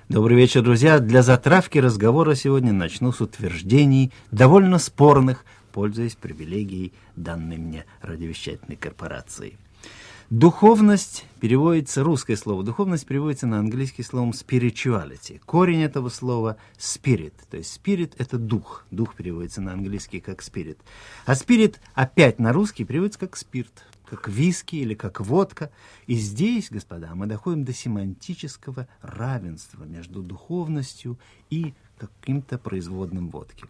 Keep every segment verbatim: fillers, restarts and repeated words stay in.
Добрый вечер, друзья. Для затравки разговора сегодня начну с утверждений, довольно спорных, пользуясь привилегией, данной мне радиовещательной корпорацией. Духовность переводится, русское слово духовность переводится на английский словом spirituality. Корень этого слова spirit, то есть spirit это дух. Дух переводится на английский как spirit. А spirit опять на русский переводится как спирт, как виски или как водка. И здесь, господа, мы доходим до семантического равенства между духовностью и каким-то производным водки.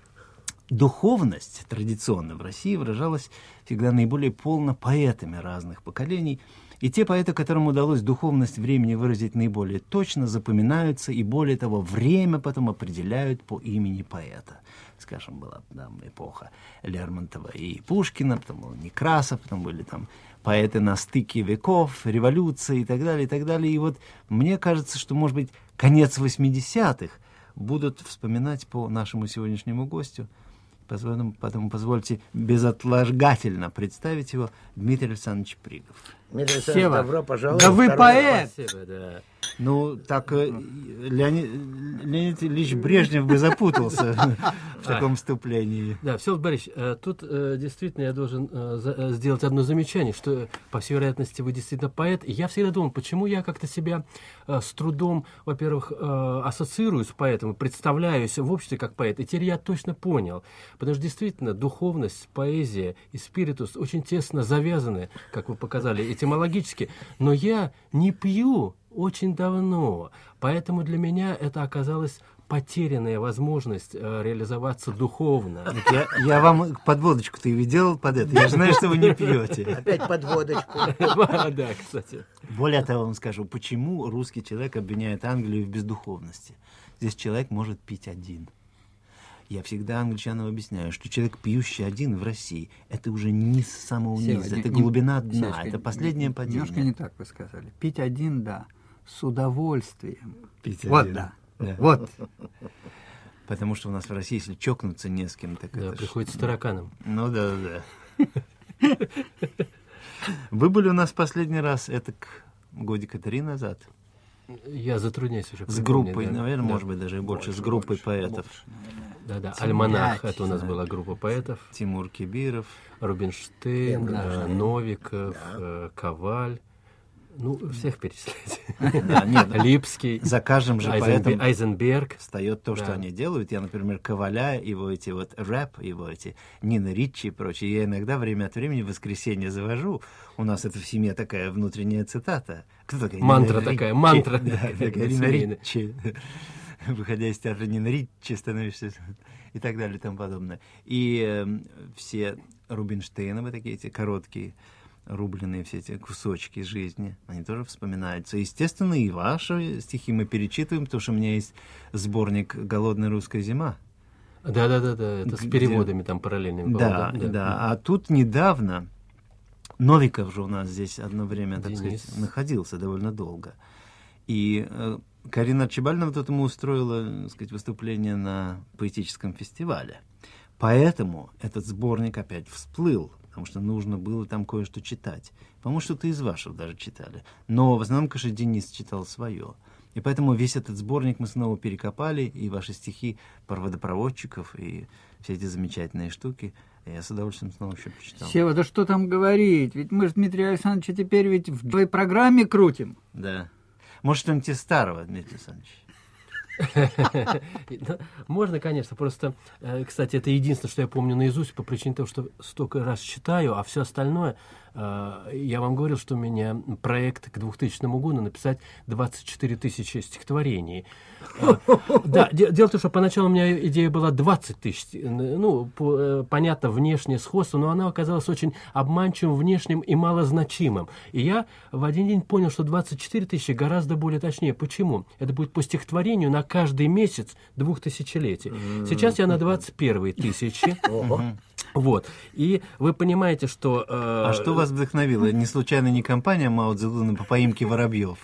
Духовность традиционно в России выражалась всегда наиболее полно поэтами разных поколений, и те поэты, которым удалось духовность времени выразить наиболее точно, запоминаются, и более того, время потом определяют по имени поэта. Скажем, была там эпоха Лермонтова и Пушкина, потом был Некрасов, потом были там поэты на стыке веков, революции и так далее, и так далее. И вот мне кажется, что, может быть, конец восьмидесятых будут вспоминать по нашему сегодняшнему гостю. Позволим, потом позвольте безотлагательно представить его, Дмитрий Александрович Пригов. Дмитрий Александрович, добро пожаловать. Да вы поэт! Спасибо, да. Ну, так Леонид, Леонид Ильич Брежнев бы запутался в таком вступлении. Да, Всеволод Борисович, тут действительно я должен сделать одно замечание, что, по всей вероятности, вы действительно поэт. И я всегда думал, почему я как-то себя с трудом, во-первых, ассоциирую с поэтом, представляюсь в обществе как поэт. И теперь я точно понял, потому что действительно духовность, поэзия и спиритус очень тесно завязаны, как вы показали, этимологически. Но я не пью очень давно, поэтому для меня это оказалась потерянная возможность э, реализоваться духовно. Я, я вам подводочку-то и делал под это. Я же знаю, что вы не пьете. Опять подводочку. Да, кстати. Более того, вам скажу, почему русский человек обвиняет Англию в бездуховности. Здесь человек может пить один. Я всегда англичанам объясняю, что человек, пьющий один в России, это уже низ самого низа, это глубина дна, Севочка, это последнее падение. Немножко не так вы сказали. Пить один, да, с удовольствием. Пить вот, один. Да. Да. Вот. Потому что у нас в России, если чокнуться не с кем, так Да, это приходится ж... тараканом. Ну да, да. Вы были у нас последний раз, это годика три назад. Я затрудняюсь уже. С группой, да. наверное, да. может быть, даже и больше, Больше, с группой больше, поэтов. Да-да, Пять, Альманах, это у нас да. была группа поэтов. Тимур Кибиров. Рубинштейн, Да. э, Новиков, э, Коваль. Ну, всех перечислять. Да, нет, Липский, за каждым же Айзенбе- поэтом Айзенберг. встает то, что Да. они делают. Я, например, Коваля, его эти вот рэп, его эти Нина Ричи и прочее, я иногда время от времени в воскресенье завожу. У нас это в семье такая внутренняя цитата. Кто такая? Мантра Нина такая, Ричи. мантра. Да, такая Нина Семейная. Ричи. Выходя из театра Нина Ричи, становишься и так далее и тому подобное. И э, все Рубинштейновы такие эти короткие, рубленые все эти кусочки жизни, они тоже вспоминаются. Естественно, и ваши стихи мы перечитываем, потому что у меня есть сборник «Голодная русская зима». Да-да-да, это с Где- переводами там параллельными. Да, по-моему, да, А тут недавно Новиков же у нас здесь одно время, так Денис. сказать, находился довольно долго. И э, Карина Арчибальдовна вот ему устроила, так сказать, выступление на поэтическом фестивале. Поэтому этот сборник опять всплыл, потому что нужно было там кое-что читать. По-моему, что-то из ваших даже читали. Но в основном, конечно, Денис читал свое. И поэтому весь этот сборник мы снова перекопали, и ваши стихи про водопроводчиков, и все эти замечательные штуки. Я с удовольствием снова еще почитал. Сева, да что там говорить? Ведь мы же Дмитрия Александровича теперь ведь в твоей программе крутим. Да. Может, что-нибудь из старого, Дмитрий Александрович? Можно, конечно, просто, э, кстати, это единственное, что я помню наизусть, по причине того, что столько раз читаю, а все остальное, э, я вам говорил, что у меня проект к двухтысячному году написать двадцать четыре тысячи стихотворений. Э, Да, де- дело в том, что поначалу у меня идея была двадцать тысяч, ну, по- э, понятно, внешнее сходство, но она оказалась очень обманчивым, внешним и малозначимым. И я в один день понял, что двадцать четыре тысячи гораздо более точнее. Почему? Это будет по стихотворению на каждый месяц двух тысячелетий. Сейчас я на двадцать первой тысячи. Вот. И вы понимаете, что... э, А что вас вдохновило? Не случайно не компания Мао Цзэдуна по поимке воробьев?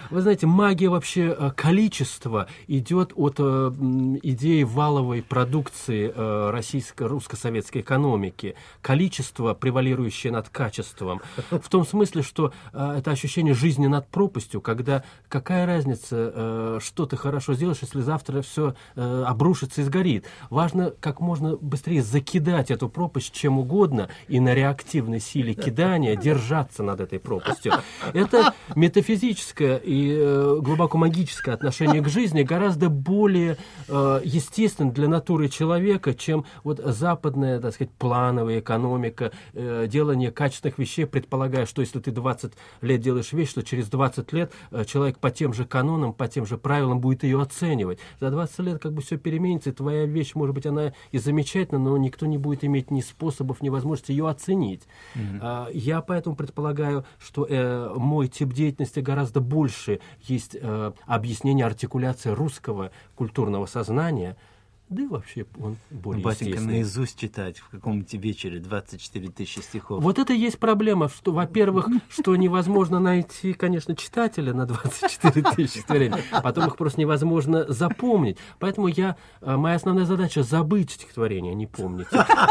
Вы знаете, магия вообще э, количества идет от э, идеи валовой продукции э, российско-русско-советской экономики. Количество, превалирующее над качеством. В том смысле, что э, это ощущение жизни над пропастью, когда какая разница, э, что ты хорошо сделаешь, если завтра все э, обрушится и сгорит. Важно как можно быстрее закидать эту пропасть чем угодно и на реактивной силе кидания держаться над этой пропастью. Это метафизическое и э, глубоко магическое отношение к жизни гораздо более э, естественно для натуры человека, чем вот западная, так сказать, плановая экономика, э, делание качественных вещей, предполагая, что если ты двадцать лет делаешь вещь, что через двадцать лет э, человек по тем же канонам, по тем же правилам будет ее оценивать. За двадцать лет как бы все переменится, и твоя вещь, может быть, она и замечательна, но никто не будет иметь ни способов, ни возможности ее оценить. Mm-hmm. а, я поэтому предполагаю, что э, мой тип деятельности гораздо больше есть э, объяснение, артикуляция русского культурного сознания, да и вообще он более Батенька естественный. наизусть читать в каком-нибудь вечере двадцать четыре тысячи стихов. Вот это и есть проблема, что, во-первых, что невозможно найти, конечно, читателя на двадцать четыре тысячи стихотворений, потом их просто невозможно запомнить. Поэтому я, моя основная задача — забыть стихотворение, не помнить.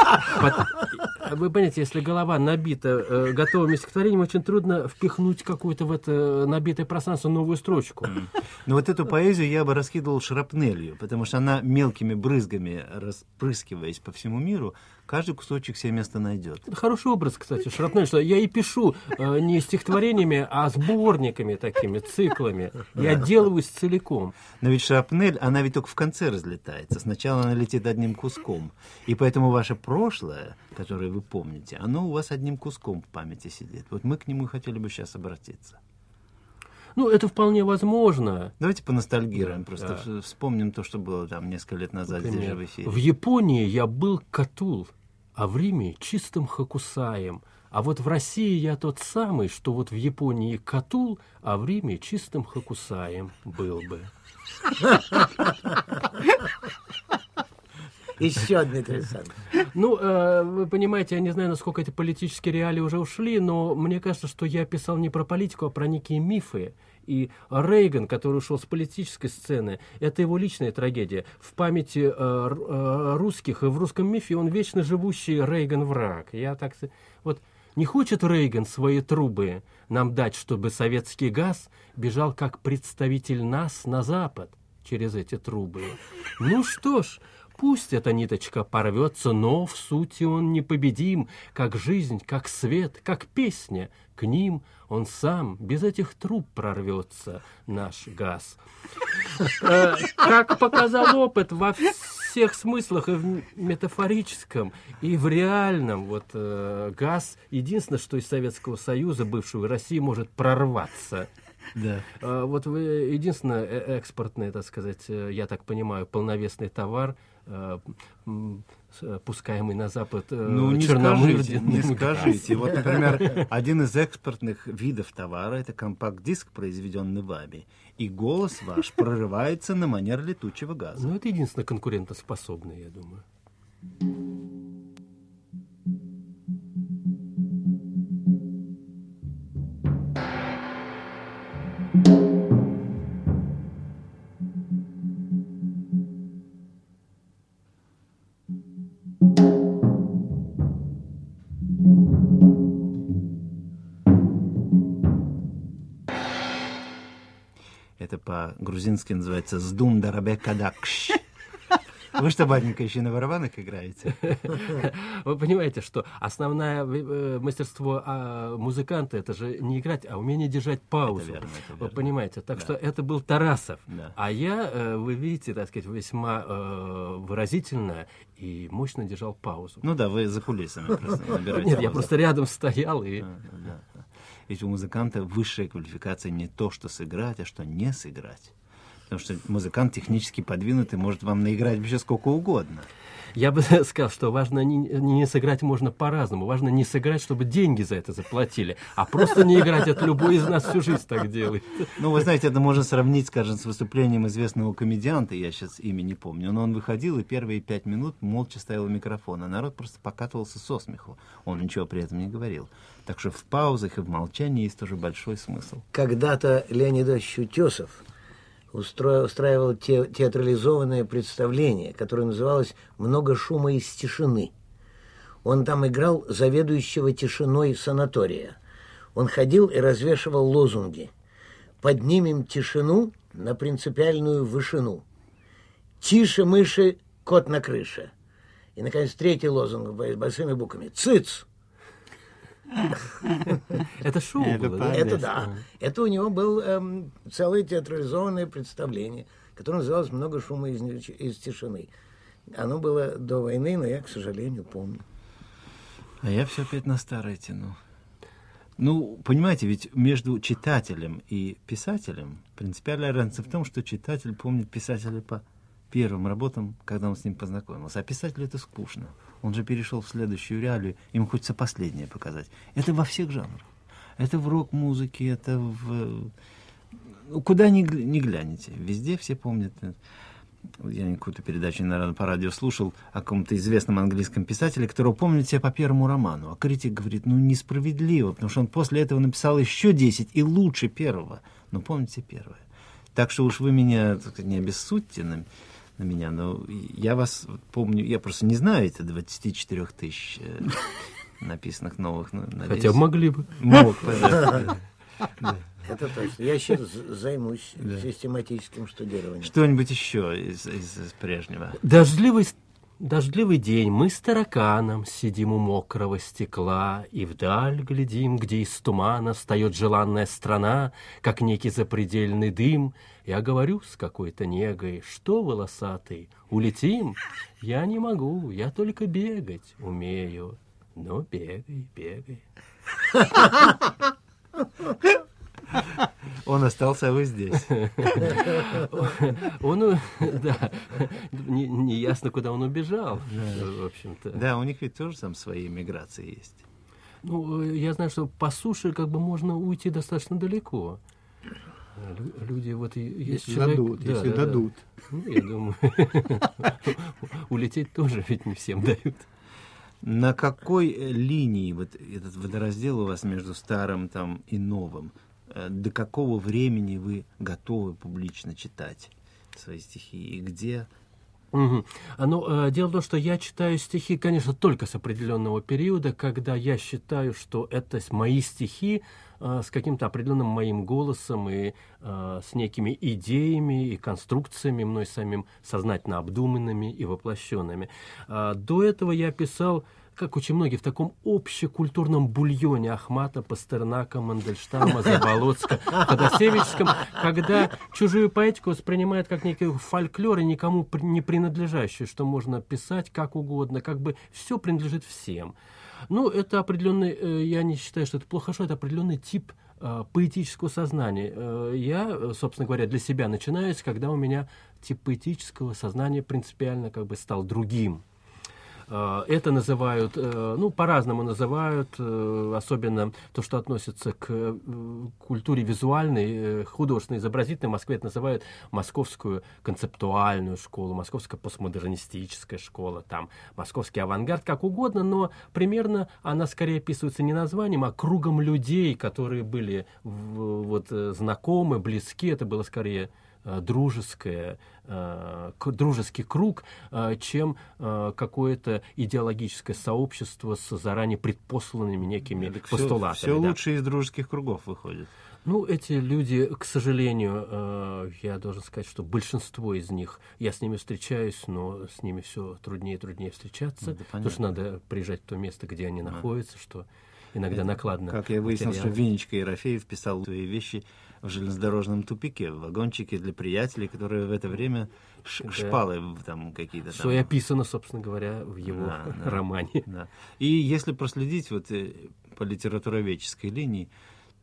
Вы понимаете, если голова набита готовыми стихотворениями, очень трудно впихнуть какую-то в это набитое пространство новую строчку. Но вот эту поэзию я бы раскидывал шрапнелью, потому что она мелкими брызгами, распрыскиваясь по всему миру, каждый кусочек себе место найдет. Это хороший образ, кстати, шрапнель, что я и пишу э, не стихотворениями, а сборниками такими, циклами. Я отделываюсь целиком. Но ведь шрапнель, она ведь только в конце разлетается. Сначала она летит одним куском. И поэтому ваше прошлое, которое вы помните, оно у вас одним куском в памяти сидит. Вот мы к нему хотели бы сейчас обратиться. Ну, это вполне возможно. Давайте поностальгируем, Да, просто да. вспомним то, что было там несколько лет назад Например, здесь же в эфире. в Японии я был Катул, а в Риме чистым Хокусаем. А вот в России я тот самый, что вот в Японии Катул, а в Риме чистым Хокусаем был бы. Еще, Дмитрий Александрович. Ну, э, вы понимаете, я не знаю, насколько эти политические реалии уже ушли, но мне кажется, что я писал не про политику, а про некие мифы. И Рейган, который ушел с политической сцены, это его личная трагедия. В памяти э, э, русских и в русском мифе он вечно живущий Рейган-враг. Я так... Вот не хочет Рейган свои трубы нам дать, чтобы советский газ бежал как представитель нас на Запад через эти трубы. Ну что ж, пусть эта ниточка порвется, но в сути он непобедим, как жизнь, как свет, как песня. К ним он сам без этих труб прорвется, наш газ. Как показал опыт во всех смыслах, и в метафорическом, и в реальном, вот газ единственное, что из Советского Союза, бывшего России, может прорваться. Да. Вот вы единственное экспортный, так сказать, я так понимаю, полновесный товар, пускаемый на Запад, ну, не скажите, не скажите. Вот, например, один из экспортных видов товара — это компакт-диск, произведенный вами, и голос ваш прорывается на манер летучего газа. Ну, это единственное конкурентоспособное, я думаю. Это по-грузински называется «Сдундарабекадакш». Вы что, батенька, еще на барабанах играете? Вы понимаете, что основное э, мастерство э, музыканта — это же не играть, а умение держать паузу. Это верно, это Вы верно. понимаете? Так Да. что это был Тарасов. Да. А я, э, вы видите, так сказать, весьма э, выразительно и мощно держал паузу. Ну да, вы за кулисами просто набираете. Нет, я паузу. просто рядом стоял и... Да, да, да. Ведь у музыканта высшая квалификация не то, что сыграть, а что не сыграть. Потому что музыкант технически подвинутый, может вам наиграть вообще сколько угодно. Я бы сказал, что важно не, не сыграть можно по-разному. Важно не сыграть, чтобы деньги за это заплатили, а просто не играть. Это любой из нас всю жизнь так делает. Ну, вы знаете, это можно сравнить, скажем, с выступлением известного комедианта, я сейчас имя не помню, но он выходил и первые пять минут молча ставил микрофон, а народ просто покатывался со смеху. Он ничего при этом не говорил. Так что в паузах и в молчании есть тоже большой смысл. Когда-то Леонид Ильич Утесов устро... устраивал те... театрализованное представление, которое называлось «Много шума из тишины». Он там играл заведующего тишиной санатория. Он ходил и развешивал лозунги: «Поднимем тишину на принципиальную вышину», «Тише мыши, кот на крыше». И, наконец, третий лозунг большими буквами: «Цыц!» Это шоу Это было, да? Это да. Это у него было эм, целое театрализованное представление, которое называлось «Много шума из, из тишины». Оно было до войны, но я, к сожалению, помню. А я все опять на старое тяну. Ну, понимаете, ведь между читателем и писателем принципиальная разница в том, что читатель помнит писателя по первым работам, когда он с ним познакомился. А писателю это скучно. Он же перешел в следующую реалию, ему хочется последнее показать. Это во всех жанрах. Это в рок-музыке, это в... Ну, куда ни, ни глянете. Везде все помнят. Я какую-то передачу, наверное, по радио слушал о каком-то известном английском писателе, которого помнят все по первому роману. А критик говорит, ну, несправедливо, потому что он после этого написал еще десять и лучше первого. Но помните первое. Так что уж вы меня, так сказать, не обессудьте на, на меня, но я вас помню, я просто не знаю эти двадцать четыре тысячи написанных новых. Хотя бы могли бы. Мог, да. Это точно. Я сейчас займусь систематическим штудированием. Что-нибудь еще из, из, из прежнего? Дождливый, дождливый день, мы с тараканом сидим у мокрого стекла и вдаль глядим, где из тумана встает желанная страна, как некий запредельный дым. Я говорю с какой-то негой, что, волосатый, улетим? Я не могу, я только бегать умею. Ну, бегай, бегай. Он остался, а вы здесь. Он, да, не, не ясно, куда он убежал, в общем-то. Да, у них ведь тоже там свои миграции есть. Ну, я знаю, что по суше как бы можно уйти достаточно далеко. Люди, вот есть если человек... дадут, да, если да, дадут. Да. Ну, я думаю, улететь тоже ведь не всем дают. На какой линии вот этот водораздел у вас между старым там и новым? До какого времени вы готовы публично читать свои стихи и где? Угу. Ну, дело в том, что я читаю стихи, конечно, только с определенного периода, когда я считаю, что это мои стихи э, с каким-то определенным моим голосом и э, с некими идеями и конструкциями, мной самим сознательно обдуманными и воплощенными. Э, до этого я писал, как очень многие, в таком общекультурном бульоне Ахмата, Пастернака, Мандельштама, Заболоцка, Ходосевичском, когда чужую поэтику воспринимают как некий фольклор и никому не принадлежащий, что можно писать как угодно, как бы все принадлежит всем. Ну, это определенный, я не считаю, что это плохо, что это определенный тип поэтического сознания. Я, собственно говоря, для себя начинаюсь, когда у меня тип поэтического сознания принципиально как бы стал другим. Это называют, ну, по-разному называют, особенно то, что относится к культуре визуальной, художественной, изобразительной. В Москве это называют московскую концептуальную школу, московская постмодернистическая школа, там, московский авангард, как угодно, но примерно она скорее описывается не названием, а кругом людей, которые были вот, знакомы, близки. Это было скорее дружеское, э, дружеский круг, э, чем э, какое-то идеологическое сообщество с заранее предпосланными некими так постулатами. Все, все да. лучше из дружеских кругов выходит. Ну, эти люди, к сожалению, э, я должен сказать, что большинство из них, я с ними встречаюсь, но с ними все труднее и труднее встречаться, да, потому что надо приезжать в то место, где они да. находятся, что иногда это, накладно. Как я выяснил, материал. что Венечка Ерофеев писал свои вещи в железнодорожном тупике, в вагончике для приятелей, которые в это время ш- да. шпалы там какие-то там. Что и описано, собственно говоря, в его да, да, романе. Да. И если проследить вот по литературоведческой линии,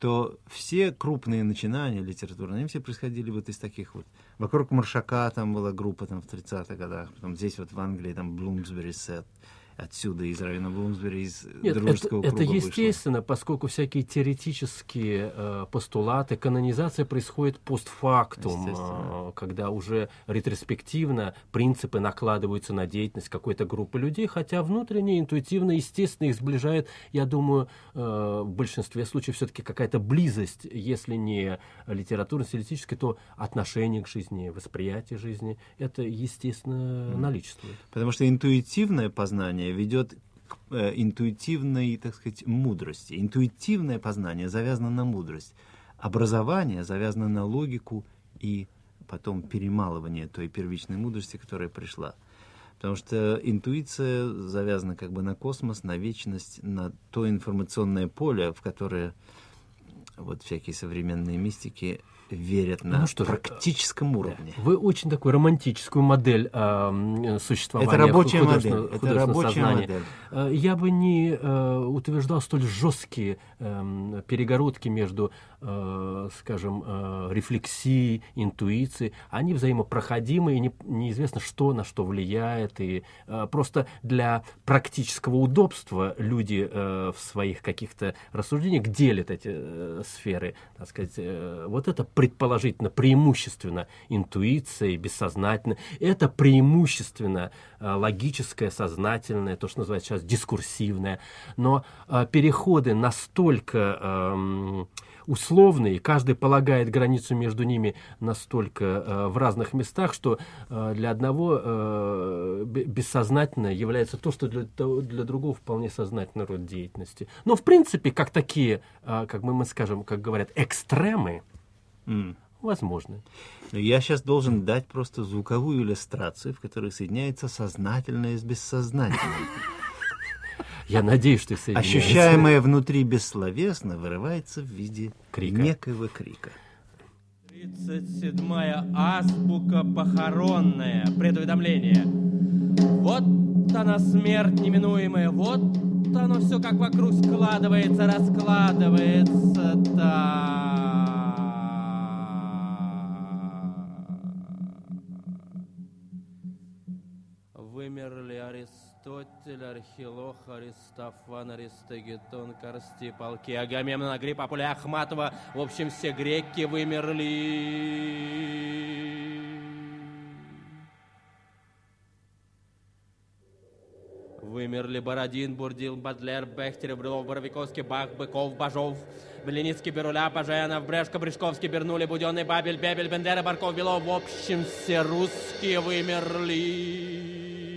то все крупные начинания литературные, они все происходили вот из таких вот. Вокруг Маршака там была группа там, в тридцатых годах, потом здесь вот в Англии там Блумсбери Сет, отсюда из района Блумсбери, из Нет, дружеского это, круга это вышло. естественно, поскольку всякие теоретические э, постулаты, канонизация происходит постфактум, э, когда уже ретроспективно принципы накладываются на деятельность какой-то группы людей, хотя внутренне, интуитивно, естественно, их сближает, я думаю, э, в большинстве случаев все-таки какая-то близость, если не литературно-стилистическая, то отношение к жизни, восприятие жизни, это, естественно, mm. наличествует. Потому что интуитивное познание ведет к э, интуитивной, так сказать, мудрости. Интуитивное познание завязано на мудрость. Образование завязано на логику и потом перемалывание той первичной мудрости, которая пришла. Потому что интуиция завязана как бы на космос, на вечность, на то информационное поле, в которое вот всякие современные мистики верят на ну, что практическом уровне. Вы очень такую романтическую модель э, существования это рабочая художественного, модель. художественного это рабочая сознания. модель. Я бы не э, утверждал столь жесткие э, перегородки между, э, скажем, э, рефлексией, интуицией. Они взаимопроходимы, и не, неизвестно, что на что влияет. И э, просто для практического удобства люди э, в своих каких-то рассуждениях делят эти э, сферы. Так сказать, э, вот это предположительно, преимущественно интуиция и бессознательное. Это преимущественно э, логическое, сознательное, то, что называется сейчас дискурсивное. Но э, переходы настолько э, условные, каждый полагает границу между ними настолько э, в разных местах, что э, для одного э, бессознательное является то, что для, для другого вполне сознательный род деятельности. Но, в принципе, как такие, э, как мы, мы скажем, как говорят, экстремы, Mm. возможно. Я сейчас должен дать просто звуковую иллюстрацию, в которой соединяется сознательное с бессознательным. Я надеюсь, что соединяется. Ощущаемое внутри бессловесно вырывается в виде крика. некоего крика. тридцать седьмая азбука похоронная. Предуведомление. Вот она, смерть неминуемая, вот оно все как вокруг складывается, раскладывается так. Вымерли Аристотель, Архилох, Аристофан, Аристогетон, Карстип, Алкей, Агамемнон, Агриппа, Апулей, Ахматова. В общем, все греки вымерли. Вымерли Бородин, Бурдил, Бадлер, Бехтерев, Брюлов, Боровиковский, Бах, Быков, Бажов, Беленицкий, Беруля, Паженов, Брешко, Бришковский, Бернули, Буденный, Бабель, Бебель, Бендера, Барков, Белов. В общем, все русские вымерли.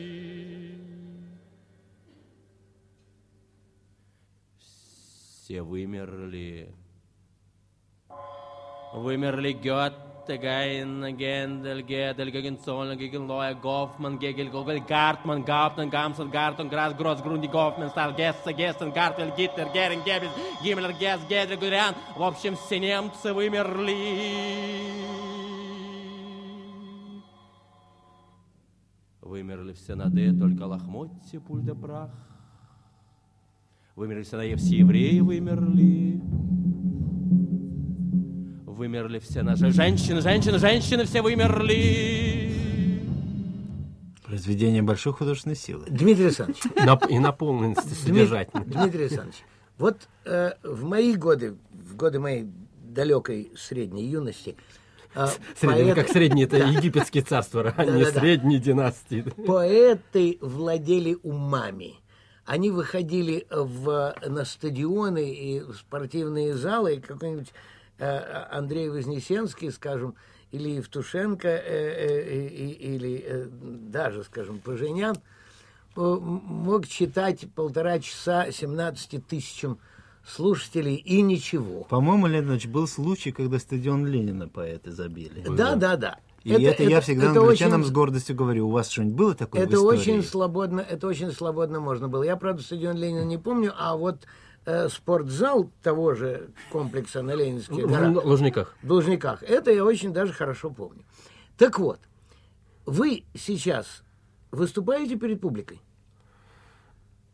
Все вымерли. Вымерли Гёте, Гейн, Гендель, Гедель, Гегенцоль, Гегенлоя, Гофман, Гегель, Гоголь, Гартман, Гауптман, Гамсен, Гартон, Грас, Гросс, Грунди, Гофман, Стал, Гессе, Гессен, Гартвель, Гитлер, Геринг, Геббельс, Гиммлер, Гесс, Гедрих, Гудериан. В общем, все немцы вымерли. Вымерли все нады, только лохмотья, пуль да прах. Вымерли все наи, все евреи вымерли. Вымерли все наши женщины, женщины, женщины все вымерли. Произведение большой художественной силы. Дмитрий Александрович. И наполненности содержательной. Дмитрий Александрович, вот э, в мои годы, в годы моей далекой средней юности, э, Средний, поэты... как средние, это египетские царства, ранние, Да-да-да. средние династии. Поэты владели умами. Они выходили в, на стадионы и в спортивные залы, и какой-нибудь э, Андрей Вознесенский, скажем, или Евтушенко, э, э, э, или э, даже, скажем, Паженян, э, мог читать полтора часа семнадцати тысячам слушателей и ничего. По-моему, Леонидович, был случай, когда стадион Ленина поэты забили. Да, да, да. И это, это я всегда это англичанам очень, с гордостью говорю. У вас что-нибудь было такое это в истории? очень слободно, это очень слободно можно было. Я, правда, стадион Ленина не помню, а вот э, спортзал того же комплекса на Ленинских горах, В Лужниках. в Лужниках, это я очень даже хорошо помню. Так вот, вы сейчас выступаете перед публикой?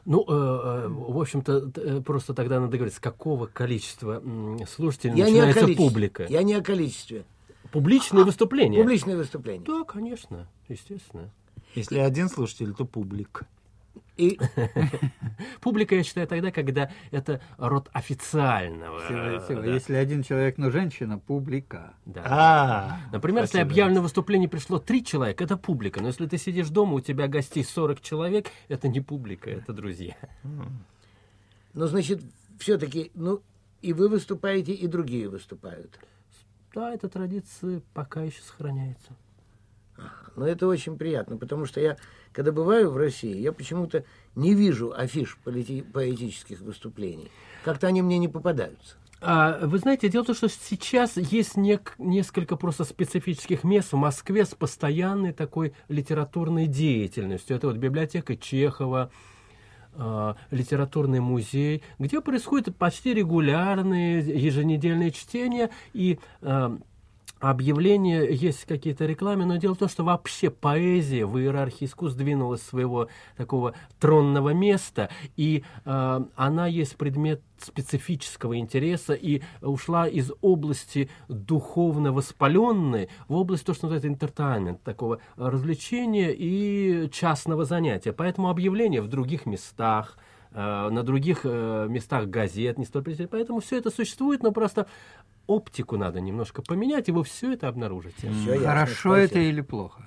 Ну, э, в общем-то, просто тогда надо говорить, с какого количества слушателей Я начинается не публика. Я не о количестве. Публичные выступления? Публичные выступления. Да, конечно, естественно. Если один слушатель, то публик. И... Публика, я считаю, тогда, когда это род официального. Всего, всего. Да. Если один человек, но женщина, публика. Да. А, Например, если объявлено выступление пришло три человека, это публика. Но если ты сидишь дома, у тебя гостей сорок человек, это не публика, это друзья. Ну, значит, все-таки, ну, и вы выступаете, и другие выступают. Да, эта традиция пока еще сохраняется. Но это очень приятно, потому что я, когда бываю в России, я почему-то не вижу афиш полити- поэтических выступлений. Как-то они мне не попадаются. А, вы знаете, дело в том, что сейчас есть нек- несколько просто специфических мест в Москве с постоянной такой литературной деятельностью. Это вот библиотека Чехова, э, литературный музей, где происходят почти регулярные еженедельные чтения и э, объявления, есть какие-то рекламы, но дело в том, что вообще поэзия в иерархии искусств двинулась с своего такого тронного места, и э, она есть предмет специфического интереса и ушла из области духовно воспаленной в область, то, что называется entertainment, такого развлечения и частного занятия. Поэтому объявления в других местах, на других э, местах газет, не столь причем. Поэтому все это существует, но просто оптику надо немножко поменять, и вы все это обнаружите. Всё ясно, Хорошо спасибо. это или плохо?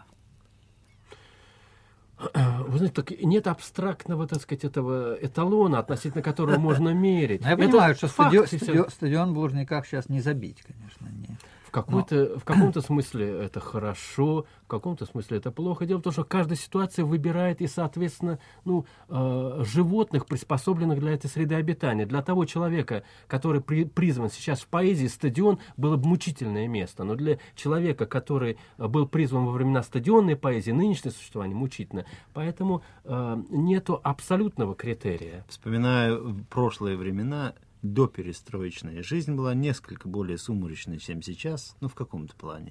Вы знаете, так нет абстрактного, так сказать, этого эталона, относительно которого можно мерить. Я Это понимаю, что факт, стадион, и всё. стадион, стадион в Лужниках сейчас не забить, конечно. Не. В, какой-то, в каком-то смысле это хорошо, в каком-то смысле это плохо. Дело в том, что каждая ситуация выбирает и, соответственно, ну, э, животных, приспособленных для этой среды обитания. Для того человека, который при, призван сейчас в поэзии, стадион было бы мучительное место. Но для человека, который был призван во времена стадионной поэзии, нынешнее существование мучительно. Поэтому э, нету абсолютного критерия. Вспоминаю прошлые времена, доперестроечная жизнь была несколько более сумрачной, чем сейчас, ну, в каком-то плане.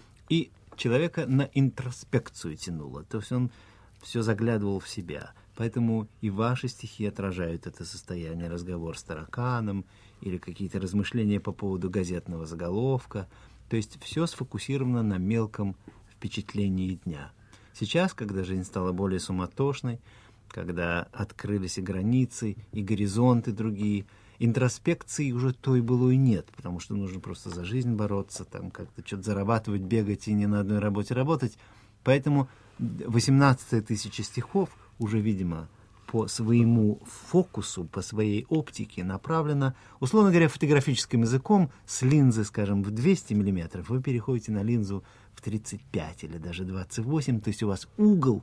И человека на интроспекцию тянуло, то есть он все заглядывал в себя. Поэтому и ваши стихи отражают это состояние, разговор с тараканом или какие-то размышления по поводу газетного заголовка. То есть все сфокусировано на мелком впечатлении дня. Сейчас, когда жизнь стала более суматошной, когда открылись и границы, и горизонты другие, интроспекции уже той былой нет, потому что нужно просто за жизнь бороться, там как-то что-то зарабатывать, бегать и не на одной работе работать. Поэтому восемнадцатая тысяча стихов уже, видимо, по своему фокусу, по своей оптике направлена, условно говоря, фотографическим языком, с линзы, скажем, в двести миллиметров, вы переходите на линзу в тридцать пять или даже двадцать восемь, то есть у вас угол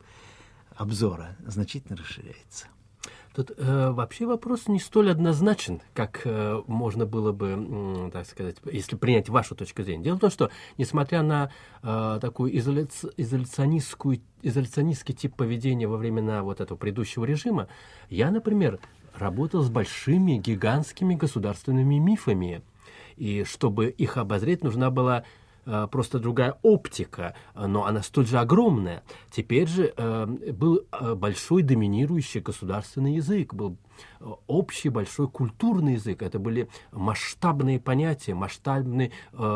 обзора значительно расширяется. Тут э, вообще вопрос не столь однозначен, как э, можно было бы, э, так сказать, если принять вашу точку зрения. Дело в том, что, несмотря на э, такую изоляци- изоляционистскую, изоляционистский тип поведения во времена вот этого предыдущего режима, я, например, работал с большими, гигантскими государственными мифами. И чтобы их обозреть, нужна была просто другая оптика, но она столь же огромная. Теперь же э, был большой доминирующий государственный язык, был общий большой культурный язык. Это были масштабные понятия, масштабный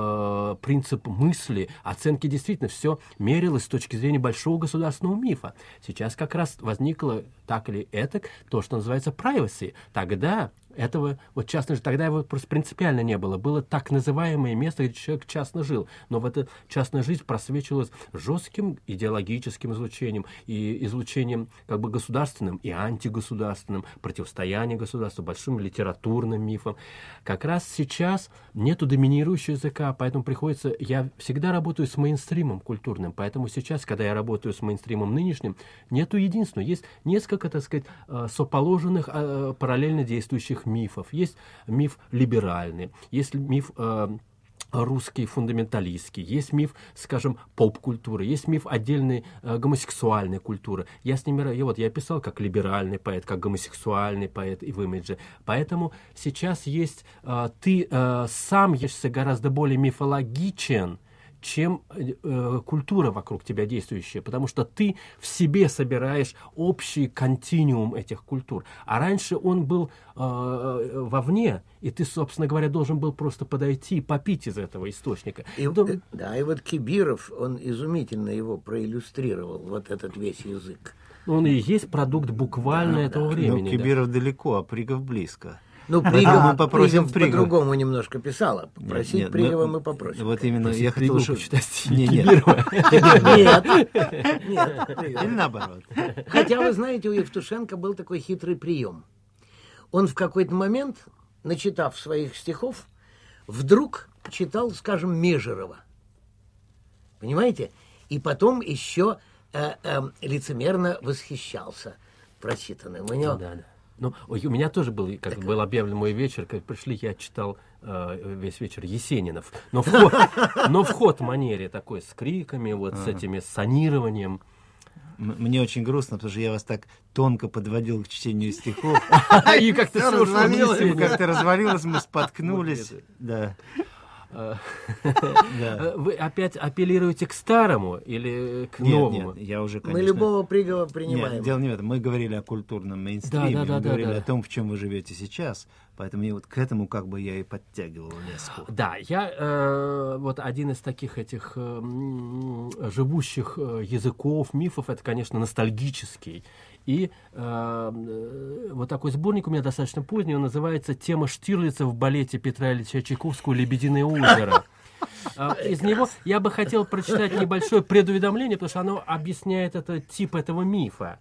э, принцип мысли, оценки. Действительно, все мерилось с точки зрения большого государственного мифа. Сейчас как раз возникло так или этак то, что называется privacy. Тогда этого, вот частно, тогда его просто принципиально не было. Было так называемое место, где человек частно жил. Но в эта частная жизнь просвечивалась жестким идеологическим излучением и излучением как бы государственным и антигосударственным, противостояние государству, большим литературным мифом. Как раз сейчас нету доминирующего языка, поэтому приходится... Я всегда работаю с мейнстримом культурным, поэтому сейчас, когда я работаю с мейнстримом нынешним, нету единственного. Есть несколько, так сказать, соположенных, параллельно действующих мифов. Есть миф либеральный, есть миф э, русский фундаменталистский, есть миф, скажем, поп-культуры, есть миф отдельной э, гомосексуальной культуры. Я с ними, я, вот, я писал как либеральный поэт, как гомосексуальный поэт и в имидже. Поэтому сейчас есть, э, ты э, сам ешься гораздо более мифологичен, чем э, культура вокруг тебя действующая, потому что ты в себе собираешь общий континуум этих культур. А раньше он был э, вовне, и ты, собственно говоря, должен был просто подойти и попить из этого источника. И, Потом... Да, и вот Кибиров, он изумительно его проиллюстрировал, вот этот весь язык. Он и есть продукт буквально Да, этого да. времени. Ну, да. Кибиров далеко, а Пригов близко. Ну, мы Пригов, попросим Пригов Пригова. по-другому немножко писала. Просить Нет, нет, Пригова мы- мы попросим. Вот именно Просить я хотел, Пригова чтобы... почитать стихи Не, нет. Кибирова. Нет, нет, Пригов. Или наоборот. Хотя, вы знаете, у Евтушенко был такой хитрый прием. Он в какой-то момент, начитав своих стихов, вдруг читал, скажем, Межерова. Понимаете? И потом еще э, э, лицемерно восхищался прочитанным. У него... Да, да. Ну, ой, у меня тоже был, как был объявлен мой вечер, как пришли, я читал э, весь вечер Есенинов. Но в ход, но в ход манере такой, с криками, вот с этими санированием. М- Мне очень грустно, потому что я вас так тонко подводил к чтению стихов. И как-то Всё все ушло в развалилось, Есенина. как-то развалилось, мы споткнулись. Да. Э, Да. Вы опять апеллируете к старому или к Нет, новому? нет, я уже, Мы конечно... любого Пригова принимаем. Нет, дело не в этом. Мы говорили о культурном мейнстриме, Да, да, да, мы да, говорили да. о том, в чем вы живете сейчас. Поэтому я вот к этому как бы я и подтягивал леску. Да, я э, вот один из таких этих э, м, живущих э, языков, мифов, это, конечно, ностальгический. И э, э, вот такой сборник у меня достаточно поздний, он называется «Тема Штирлица в балете Петра Ильича Чайковского «Лебединое озеро». А, Из него я бы хотел прочитать небольшое предуведомление, потому что оно объясняет этот тип этого мифа.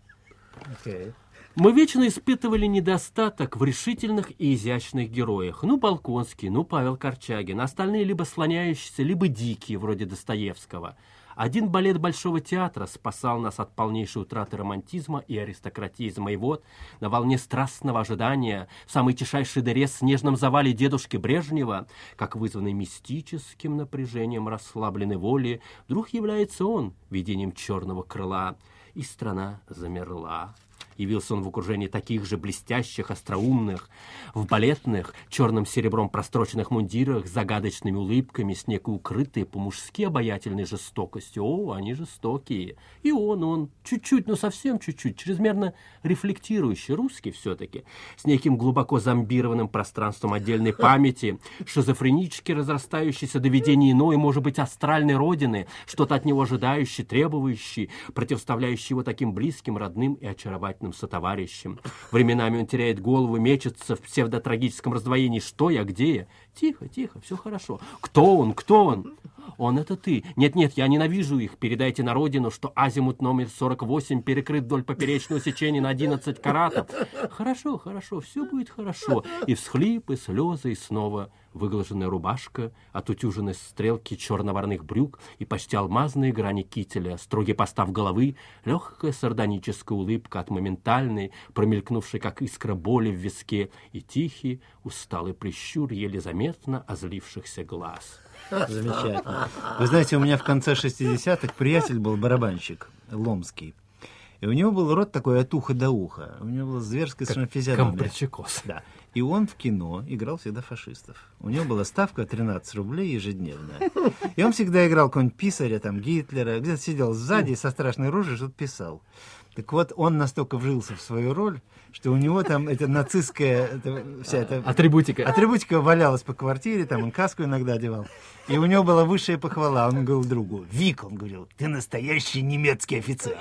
Мы вечно испытывали недостаток в решительных и изящных героях. Ну, Болконский, ну, Павел Корчагин. Остальные либо слоняющиеся, либо дикие, вроде Достоевского. Один балет Большого театра спасал нас от полнейшей утраты романтизма и аристократизма. И вот, на волне страстного ожидания, в самой тишайшей дыре снежном завале дедушки Брежнева, как вызванный мистическим напряжением расслабленной воли, вдруг является он видением черного крыла, и страна замерла. Явился он в окружении таких же блестящих, остроумных, в балетных, черным серебром простроченных мундирах, с загадочными улыбками, с некой укрытой по-мужски обаятельной жестокостью. О, они жестокие. И он, он, чуть-чуть, но совсем чуть-чуть, чрезмерно рефлектирующий, русский все-таки, с неким глубоко зомбированным пространством отдельной памяти, шизофренически разрастающийся до видения иной, может быть, астральной родины, что-то от него ожидающий, требующий, противоставляющий его таким близким, родным и очаровательным сотоварищем. Временами он теряет голову, мечется в псевдотрагическом раздвоении. Что я, где я? Тихо, тихо, все хорошо. Кто он, кто он? Он — это ты. Нет-нет, я ненавижу их. Передайте на родину, что азимут номер сорок восемь перекрыт вдоль поперечного сечения на одиннадцать каратов. Хорошо, хорошо, все будет хорошо. И всхлипы, слезы, и снова выглаженная рубашка, отутюженные стрелки черно-варных брюк и почти алмазные грани кителя, строгий постав головы, легкая сардоническая улыбка от моментальной, промелькнувшей, как искра боли в виске, и тихий, усталый прищур еле заметно озлившихся глаз. Замечательно. Вы знаете, у меня в конце шестидесятых приятель был барабанщик, Ломский. И у него был рот такой от уха до уха. У него была зверская совершенно физиономия. Компрочекос. Да. И он в кино играл всегда фашистов. У него была ставка тринадцать рублей ежедневная. И он всегда играл какого-нибудь писаря, там, Гитлера, где-то сидел сзади и со страшной рожей что-то писал. Так вот, он настолько вжился в свою роль, что у него там эта нацистская это, вся эта Атрибутика. атрибутика валялась по квартире, там он каску иногда одевал. И у него была высшая похвала. Он говорил другу: «Вик, — он говорил, — ты настоящий немецкий офицер».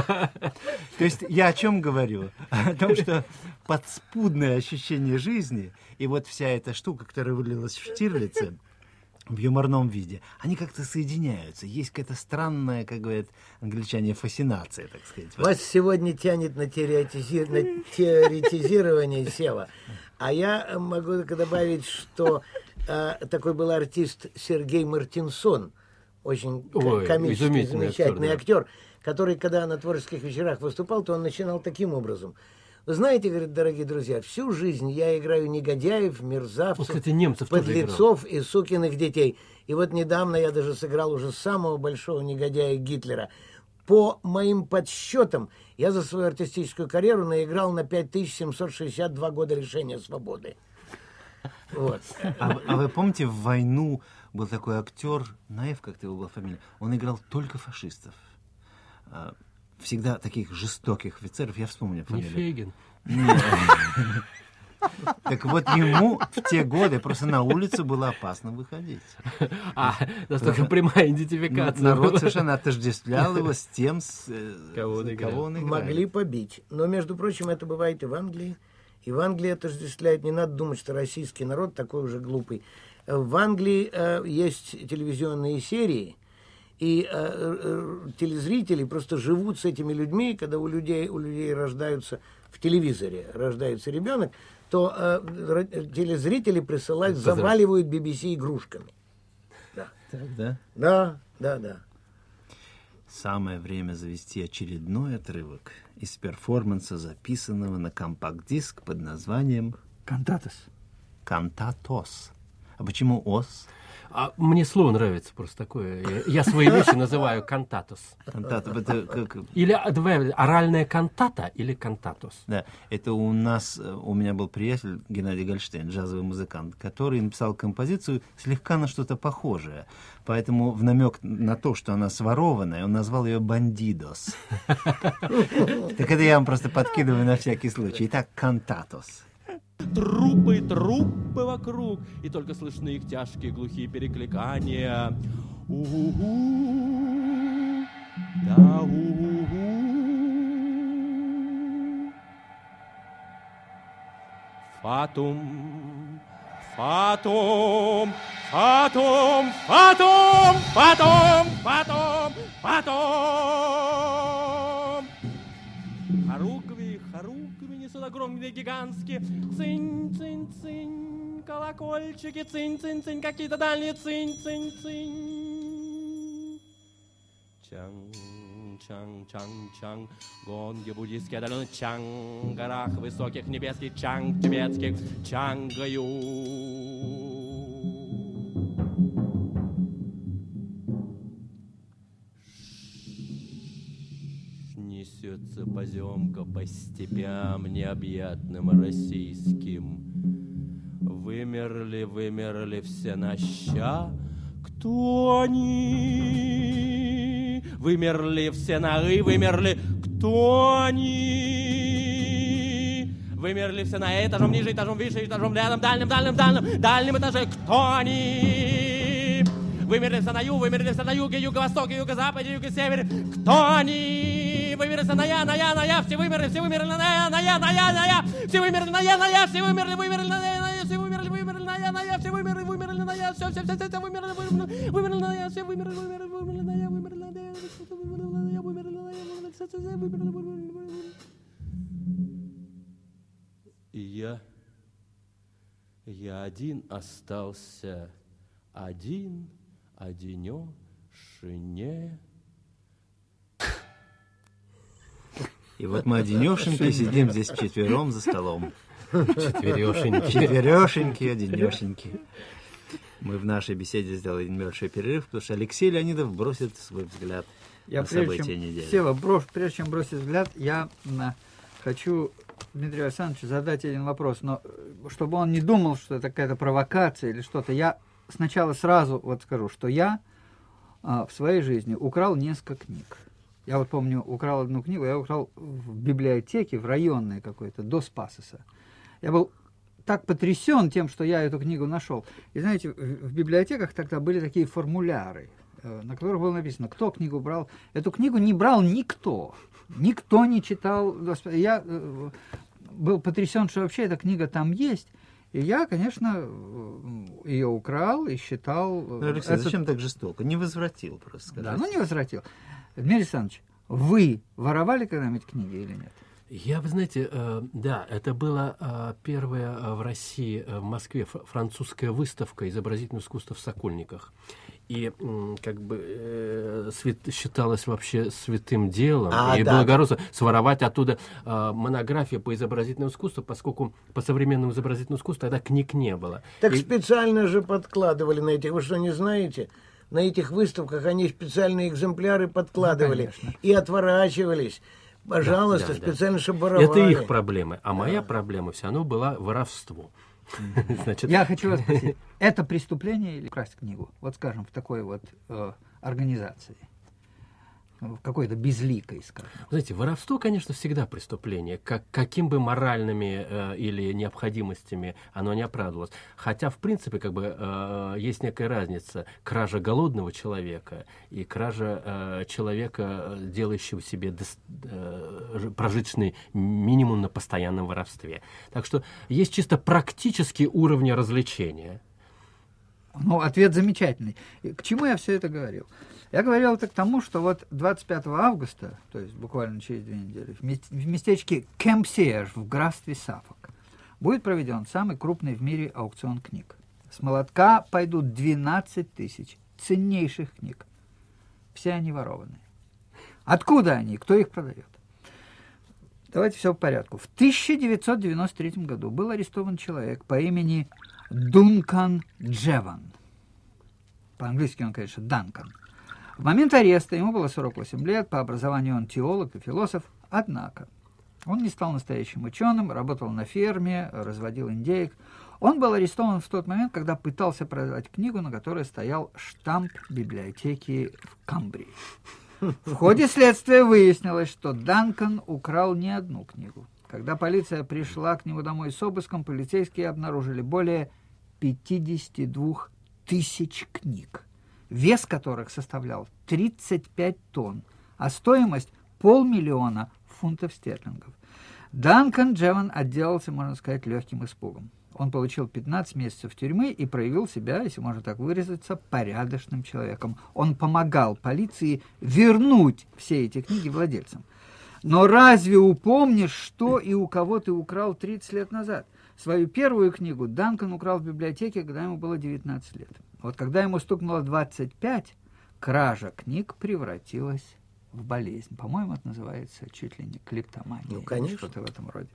То есть я о чем говорю? О том, что подспудное ощущение жизни и вот вся эта штука, которая вылилась в Штирлице, в юморном виде, они как-то соединяются. Есть какая-то странная, как говорят англичане, фасцинация, так сказать. Вас сегодня тянет на, теоретизи... на теоретизирование, Сева. А я могу только добавить, что э, такой был артист Сергей Мартинсон, очень Ой, комический, изумительный замечательный актер, актер, который, когда на творческих вечерах выступал, то он начинал таким образом. Вы знаете, говорит, дорогие друзья, всю жизнь я играю негодяев, мерзавцев, Он, кстати, немцев тоже подлецов и сукиных детей. И вот недавно я даже сыграл уже самого большого негодяя Гитлера. По моим подсчетам, я за свою артистическую карьеру наиграл на пять тысяч семьсот шестьдесят два года лишения свободы. Вот. А, вы- а вы помните, в «Войну» был такой актер, Наев, как-то его была фамилия, он играл только фашистов. А, Всегда таких жестоких офицеров, я вспомню Не фамилию. Фейгин. Нет. Так вот, ему в те годы просто на улицу было опасно выходить. А, настолько прямая Ну, идентификация. народ была. совершенно отождествлял его с тем, с, э, Кого он за играл. кого он играет. Могли побить. Но, между прочим, это бывает и в Англии. И в Англии отождествляют. Не надо думать, что российский народ такой уже глупый. В Англии э, есть телевизионные серии, и э, э, телезрители просто живут с этими людьми, когда у людей, у людей рождаются в телевизоре, рождается ребенок, то э, ро- телезрители присылают, заваливают би би си игрушками. Да, Так, да? да, да, да. Самое время завести очередной отрывок из перформанса, записанного на компакт-диск под названием Кантатос. «Кантатос». А почему «ос»? А мне слово нравится просто такое. Я, я свои вещи называю кантатос. Кантатос, это как... Или а, давай, оральная кантата или кантатос. Да, это у нас, э, у меня был приятель Геннадий Гольштейн, джазовый музыкант, который написал композицию слегка на что-то похожее. Поэтому в намек на то, что она сворованная, он назвал ее «бандидос». Так это я вам просто подкидываю на всякий случай. Итак, «Кантатос». Трупы, трупы вокруг, и только слышны их тяжкие глухие перекликания. У-ху-ху, да у-ху-ху. Фатум, фатум, фатум, фатум, фатум, фатум, фатум. Хоругви, хоругви несут огромные гигантские цинь-цинь-цинь, колокольчики, цинь-цинь-цинь, какие-то дальние цинь-цинь-цинь. Чанг-чанг-чанг-чанг, гонги буддийские отдаленные, чанг, горах высоких небесских, чанг тибетских, чангаю. Несется поземка по степям необъятным российским. Вымерли, вымерли все наща. Кто они? Вымерли все нары, вымерли. Кто они? Вымерли все на этажом ниже, этажом выше, этажом рядом, дальним, дальним, дальним, дальним этаже. Кто они? Вымерли все на юг, вымерли все на юге, юго-востоке, юго-западе, юго-севере. Кто они? Вымерли все на я, на я, на я, все вымерли, все вымерли на я, на я, на я, на я, все вымерли на я, на я, все вымерли, вымерли на я, на я, все вымерли, вымерли на я, на я, все вымерли, вымерли на я, все, все, все, все, вымерли, вымерли, вымерли на я, все вымерли, вымерли, вымерли на я, вымерли на я, вымерли на я, вымерли на я, вымерли, все, все, все, вымерли, вымерли, вымерли. И я, я один остался, один, одинешенек. И вот мы одинешеньки сидим здесь вчетвером за столом. Четверешеньки. Четверешеньки, одинешеньки. Мы в нашей беседе сделали небольшой перерыв, потому что Алексей Леонидов бросит свой взгляд Я на прежде события чем, недели. Сева, брош, прежде чем бросить взгляд, я м, хочу Дмитрию Александровичу задать один вопрос, но э, чтобы он не думал, что это какая-то провокация или что-то, я сначала сразу вот скажу, что я а, в своей жизни украл несколько книг. Я вот помню, украл одну книгу, я украл в библиотеке, в районной какой-то, до Спасоса. Я был так потрясен тем, что я эту книгу нашел. И знаете, в, в библиотеках тогда были такие формуляры, э, на которых было написано, кто книгу брал. Эту книгу не брал никто. Никто не читал. Я э, был потрясен, что вообще эта книга там есть. И я, конечно, ее украл и считал... Ну, Алексей, это... зачем так жестоко? Не возвратил просто, скажите. Да, ну не возвратил. Дмитрий Александрович, вы воровали когда-нибудь книги или нет? Я, вы знаете, э, да, это была э, первая э, в России, э, в Москве ф- французская выставка изобразительного искусства в Сокольниках. И м, как бы э, свят, считалось вообще святым делом А, и да. благородство своровать оттуда э, монографию по изобразительному искусству, поскольку по современному изобразительному искусству тогда книг не было. Так И- специально же подкладывали на этих, вы что, не знаете? На этих выставках они специальные экземпляры подкладывали конечно. и отворачивались. Пожалуйста, Да, да, да. специально, чтобы воровали. Это их проблемы. А моя проблема все равно была воровство. Значит, Я хочу вас спросить, это преступление или красть книгу? Вот скажем, в такой вот э, организации, в какой-то безликой, скажем. знаете, воровство, конечно, всегда преступление, как, каким бы моральными э, или необходимостями оно не оправдывалось. Хотя, в принципе, как бы э, есть некая разница: кража голодного человека и кража э, человека, делающего себе дос, э, прожиточный минимум на постоянном воровстве. Так что есть чисто практические уровни развлечения. Ну, ответ замечательный. И к чему я все это говорил? Я говорил это к тому, что вот двадцать пятого августа, то есть буквально через две недели, в мест- в местечке Кемпсиэш в графстве Саффолк будет проведен самый крупный в мире аукцион книг. С молотка пойдут двенадцать тысяч ценнейших книг. Все они ворованные. Откуда они? Кто их продает? Давайте все по порядку. В тысяча девятьсот девяносто третьем году был арестован человек по имени Дункан Джеван. По-английски он, конечно, Данкан. В момент ареста ему было сорок восемь лет, по образованию он теолог и философ, однако он не стал настоящим ученым, работал на ферме, разводил индеек. Он был арестован в тот момент, когда пытался продать книгу, на которой стоял штамп библиотеки в Камбрии. В ходе следствия выяснилось, что Данкан украл не одну книгу. Когда полиция пришла к нему домой с обыском, полицейские обнаружили более пятьдесят два тысяч книг, вес которых составлял тридцать пять тонн, а стоимость полмиллиона фунтов стерлингов. Данкан Джеван отделался, можно сказать, легким испугом. Он получил пятнадцать месяцев тюрьмы и проявил себя, если можно так выразиться, порядочным человеком. Он помогал полиции вернуть все эти книги владельцам. Но разве упомнишь, что и у кого ты украл тридцать лет назад? Свою первую книгу Данкан украл в библиотеке, когда ему было девятнадцать лет. Вот когда ему стукнуло двадцать пять, кража книг превратилась в болезнь. По-моему, это называется чуть ли не клептомания. Ну, конечно. Что-то в этом роде.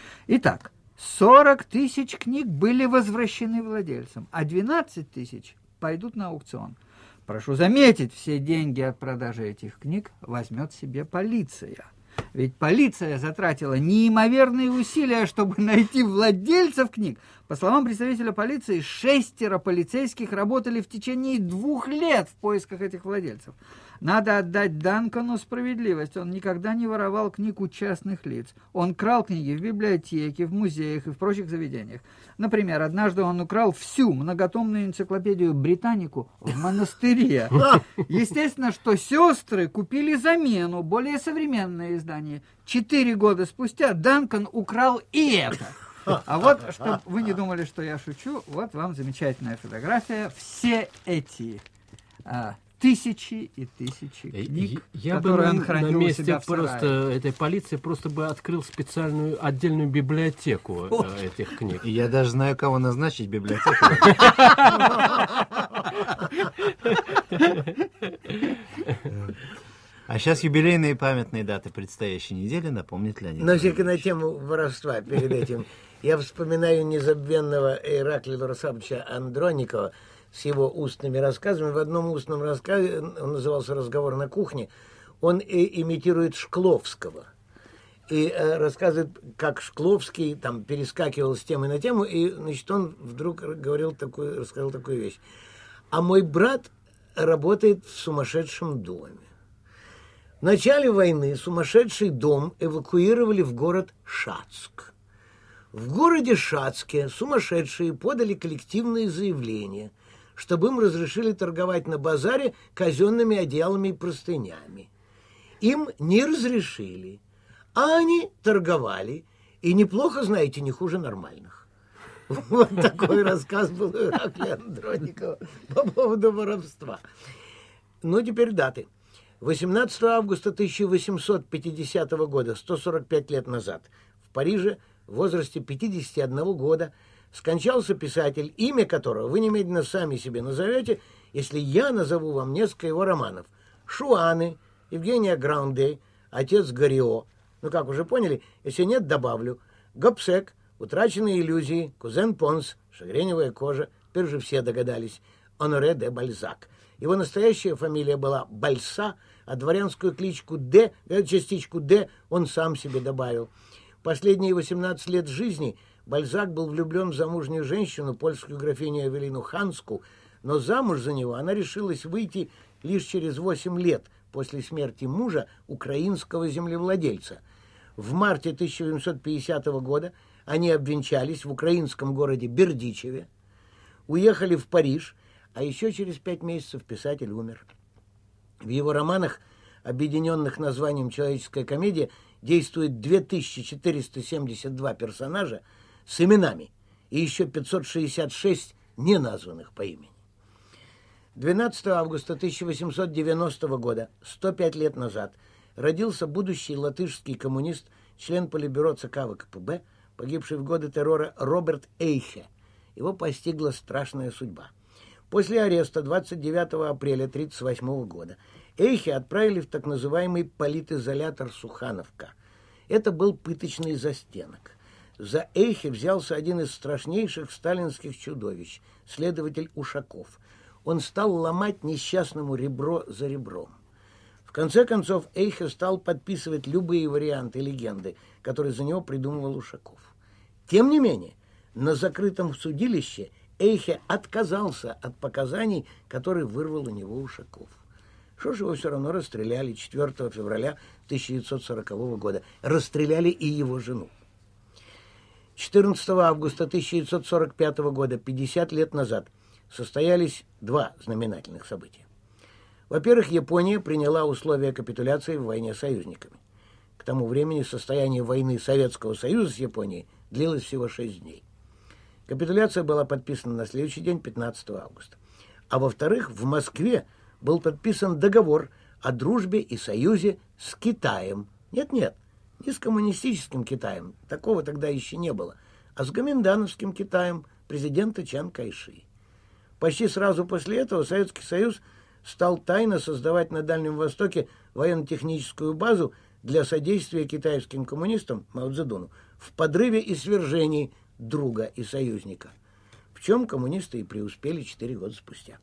Итак, сорок тысяч книг были возвращены владельцам, а двенадцать тысяч пойдут на аукцион. Прошу заметить, все деньги от продажи этих книг возьмет себе полиция. Ведь полиция затратила неимоверные усилия, чтобы найти владельцев книг. По словам представителя полиции, шестеро полицейских работали в течение двух лет в поисках этих владельцев. Надо отдать Данкану справедливость. Он никогда не воровал книг у частных лиц. Он крал книги в библиотеке, в музеях и в прочих заведениях. Например, однажды он украл всю многотомную энциклопедию «Британику» в монастыре. Естественно, что сестры купили замену, более современное издание. Четыре года спустя Данкан украл и это. А вот, чтобы вы не думали, что я шучу, вот вам замечательная фотография. Все эти а, тысячи и тысячи книг, я которые бы он на, хранил на у месте себя в просто сарае. этой полиции просто бы открыл специальную отдельную библиотеку э, этих книг. И я даже знаю, кого назначить в библиотеку. А сейчас юбилейные памятные даты предстоящей недели напомнит Леонид. Но все-таки на тему воровства перед этим. Я вспоминаю незабвенного Ираклия Ларисовича Андроникова с его устными рассказами. В одном устном рассказе, он назывался «Разговор на кухне», он и имитирует Шкловского. И э, рассказывает, как Шкловский там перескакивал с темы на тему, и, значит, он вдруг говорил такую, рассказал такую вещь. А мой брат работает в сумасшедшем доме. В начале войны сумасшедший дом эвакуировали в город Шацк. В городе Шацке сумасшедшие подали коллективные заявления, чтобы им разрешили торговать на базаре казенными одеялами и простынями. Им не разрешили, а они торговали, и неплохо, знаете, не хуже нормальных. Вот такой рассказ был у Ираклия Андроникова по поводу воровства. Ну, теперь даты. восемнадцатого августа тысяча восемьсот пятидесятого года, сто сорок пять лет назад, в Париже в возрасте пятидесяти одного года скончался писатель, имя которого вы немедленно сами себе назовете, если я назову вам несколько его романов. Шуаны, Евгения Гранде, Отец Горио. Ну, как уже поняли, если нет, добавлю. Гобсек, Утраченные иллюзии, Кузен Понс, Шагреневая кожа. Теперь уже все догадались. Оноре де Бальзак. Его настоящая фамилия была Бальса, а дворянскую кличку Д, частичку Д он сам себе добавил. Последние восемнадцать лет жизни Бальзак был влюблен в замужнюю женщину, польскую графиню Эвелину Ханску, но замуж за него она решилась выйти лишь через восемь лет после смерти мужа, украинского землевладельца. В марте тысяча восемьсот пятидесятого года они обвенчались в украинском городе Бердичеве, уехали в Париж, а еще через пять месяцев писатель умер. В его романах, объединенных названием «Человеческая комедия», действует две тысячи четыреста семьдесят два персонажа с именами и еще пятьсот шестьдесят шесть неназванных по имени. двенадцатого августа тысяча восемьсот девяностого года, сто пять лет назад, родился будущий латышский коммунист, член Политбюро ЦК ВКПБ, погибший в годы террора Роберт Эйхе. Его постигла страшная судьба. После ареста двадцать девятого апреля тысяча девятьсот тридцать восьмого года Эйхе отправили в так называемый политизолятор Сухановка. Это был пыточный застенок. За Эйхе взялся один из страшнейших сталинских чудовищ, следователь Ушаков. Он стал ломать несчастному ребро за ребром. В конце концов, Эйхе стал подписывать любые варианты легенды, которые за него придумывал Ушаков. Тем не менее, на закрытом судилище Эйхе отказался от показаний, которые вырвал у него Ушаков. Что ж, его все равно расстреляли четвёртого февраля тысяча девятьсот сорокового года. Расстреляли и его жену. четырнадцатого августа тысяча девятьсот сорок пятого года, пятьдесят лет назад, состоялись два знаменательных события. Во-первых, Япония приняла условия капитуляции в войне с союзниками. К тому времени состояние войны Советского Союза с Японией длилось всего шесть дней. Капитуляция была подписана на следующий день, пятнадцатого августа. А во-вторых, в Москве был подписан договор о дружбе и союзе с Китаем. Нет-нет, не с коммунистическим Китаем, такого тогда еще не было, а с гоминдановским Китаем президента Чан Кайши. Почти сразу после этого Советский Союз стал тайно создавать на Дальнем Востоке военно-техническую базу для содействия китайским коммунистам Мао Цзэдуну в подрыве и свержении друга и союзника, в чем коммунисты и преуспели четыре года спустя.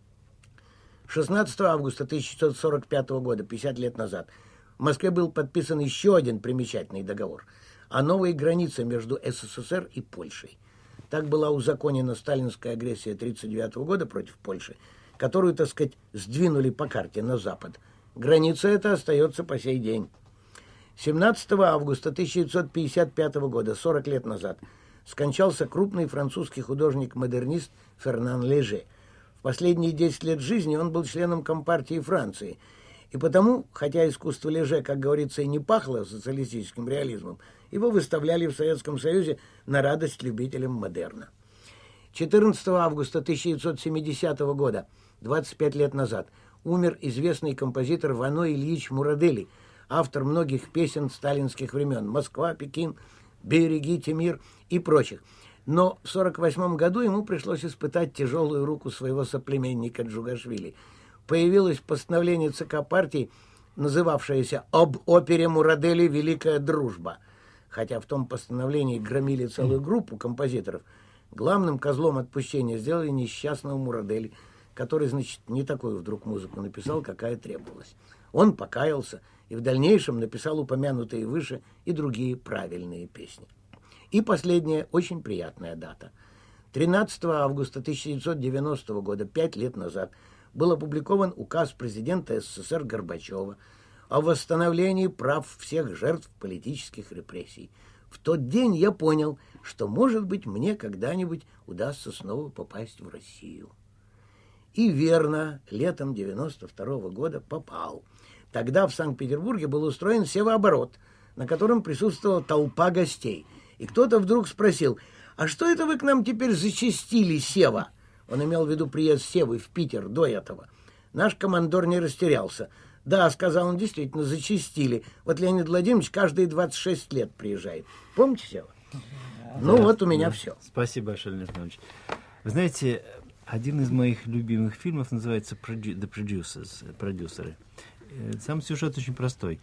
шестнадцатого августа тысяча девятьсот сорок пятого года, пятьдесят лет назад, в Москве был подписан еще один примечательный договор о новой границе между СССР и Польшей. Так была узаконена сталинская агрессия тысяча девятьсот тридцать девятого года против Польши, которую, так сказать, сдвинули по карте на запад. Граница эта остается по сей день. семнадцатого августа тысяча девятьсот пятьдесят пятого года, сорок лет назад, скончался крупный французский художник-модернист Фернан Леже. В последние десять лет жизни он был членом Компартии Франции. И потому, хотя искусство Леже, как говорится, и не пахло социалистическим реализмом, его выставляли в Советском Союзе на радость любителям модерна. четырнадцатого августа тысяча девятьсот семидесятого года, двадцать пять лет назад, умер известный композитор Вано Ильич Мурадели, автор многих песен сталинских времен «Москва», «Пекин», «Берегите мир» и прочих. Но в сорок восьмом году ему пришлось испытать тяжелую руку своего соплеменника Джугашвили. Появилось постановление ЦК партии, называвшееся «Об опере Мурадели «Великая дружба». Хотя в том постановлении громили целую группу композиторов, главным козлом отпущения сделали несчастного Мурадели, который, значит, не такую вдруг музыку написал, какая требовалась. Он покаялся и в дальнейшем написал упомянутые выше и другие правильные песни. И последняя, очень приятная дата. тринадцатого августа тысяча девятьсот девяностого года, пять лет назад, был опубликован указ президента СССР Горбачева о восстановлении прав всех жертв политических репрессий. В тот день я понял, что, может быть, мне когда-нибудь удастся снова попасть в Россию. И верно, летом девяносто второго года попал. Тогда в Санкт-Петербурге был устроен севооборот, на котором присутствовала толпа гостей. И кто-то вдруг спросил: «А что это вы к нам теперь зачастили, Сева?» Он имел в виду приезд Севы в Питер до этого. Наш командор не растерялся. «Да», — сказал он, — «действительно, зачастили. Вот Леонид Владимирович каждые двадцать шесть лет приезжает. Помните, Сева?» да, Ну да, вот у меня да. все. Спасибо большое, Леонид Иванович. Вы знаете, один из моих любимых фильмов называется «The Producers», «Продюсеры». Сам сюжет очень простой.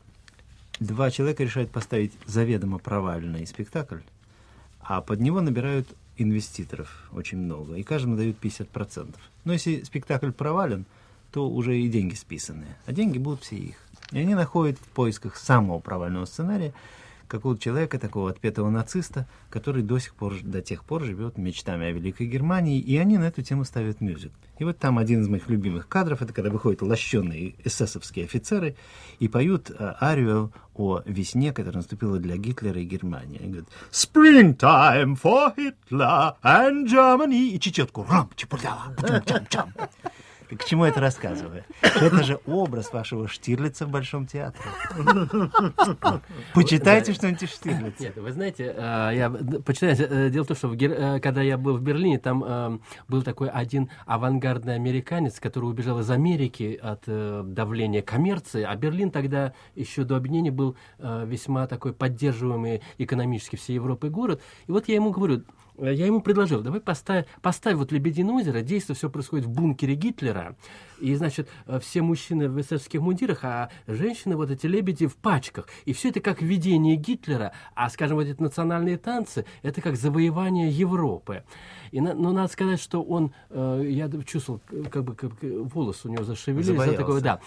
Два человека решают поставить заведомо провальный спектакль, а под него набирают инвеститоров очень много, и каждому дают пятьдесят процентов. Но если спектакль провален, то уже и деньги списаны, а деньги будут все их. И они находят в поисках самого провального сценария какого-то человека, такого отпетого нациста, который до сих пор, до тех пор живет мечтами о Великой Германии, и они на эту тему ставят мюзикл. И вот там один из моих любимых кадров, это когда выходят лощеные эсэсовские офицеры и поют а, арию о весне, которая наступила для Гитлера и Германии. Они говорят «Springtime for Hitler and Germany» и чечетку «Рам, чепурляла, чам-чам». К чему это рассказываю? Это же образ вашего Штирлица в Большом театре. Почитайте что-нибудь из Штирлица. Нет, вы знаете, я почитаю. Дело в том, что когда я был в Берлине, там был такой один авангардный американец, который убежал из Америки от давления коммерции, а Берлин тогда еще до объединения был весьма такой поддерживаемый экономически всей Европой город. И вот я ему говорю, я ему предложил, давай поставь, поставь вот «Лебединое озеро», действие все происходит в бункере Гитлера, и, значит, все мужчины в эсэсовских мундирах, а женщины, вот эти лебеди в пачках. И все это как видение Гитлера, а, скажем, вот эти национальные танцы, это как завоевание Европы. И, но надо сказать, что он, э, я чувствовал, как бы как, волосы у него зашевелились. Такое, да.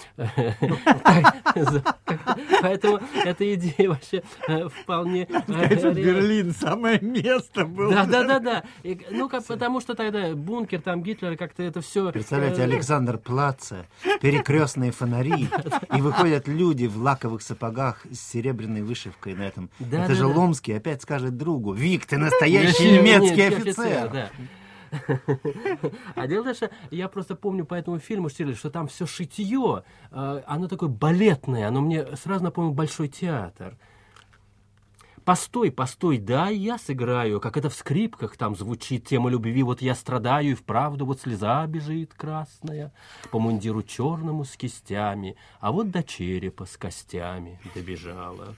Поэтому эта идея вообще вполне... Берлин, самое место было. Да, да, да, да. Ну, потому что тогда бункер, там Гитлер, как-то это все... Представляете, Александр Плаца, перекрестные фонари, и выходят люди в лаковых сапогах с серебряной вышивкой на этом. Да, это да, же да. Ломский опять скажет другу: «Вик, ты настоящий немецкий офицер!» Да. А дело в том, что я просто помню по этому фильму Штирлиц, что там все шитье, оно такое балетное, оно мне сразу напомнило Большой театр. Постой, постой, да, я сыграю, как это в скрипках там звучит тема любви, вот я страдаю, и вправду вот слеза бежит красная по мундиру черному с кистями, а вот до черепа с костями добежала.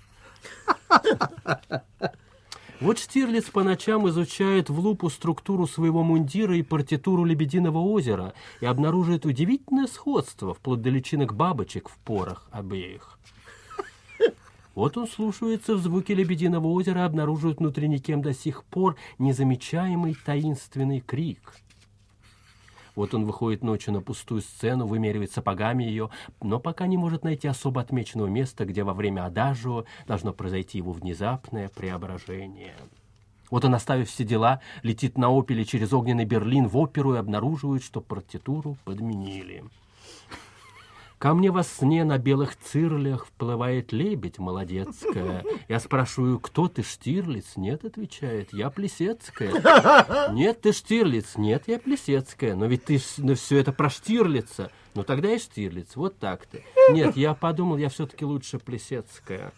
Вот Штирлиц по ночам изучает в лупу структуру своего мундира и партитуру «Лебединого озера» и обнаруживает удивительное сходство, вплоть до личинок бабочек в порах обеих. Вот он слушается в звуке «Лебединого озера» и обнаруживает внутри никем до сих пор незамечаемый таинственный крик. Вот он выходит ночью на пустую сцену, вымеривает сапогами ее, но пока не может найти особо отмеченного места, где во время адажио должно произойти его внезапное преображение. Вот он, оставив все дела, летит на опеле через огненный Берлин в оперу и обнаруживает, что партитуру подменили. Ко мне во сне на белых цирлях вплывает лебедь молодецкая. Я спрашиваю, кто ты, Штирлиц? Нет, отвечает, я Плесецкая. Нет, ты Штирлиц? Нет, я Плесецкая. Но ведь ты ну, все это про Штирлица. Ну тогда и Штирлиц, вот так ты. Нет, я подумал, я все-таки лучше Плесецкая.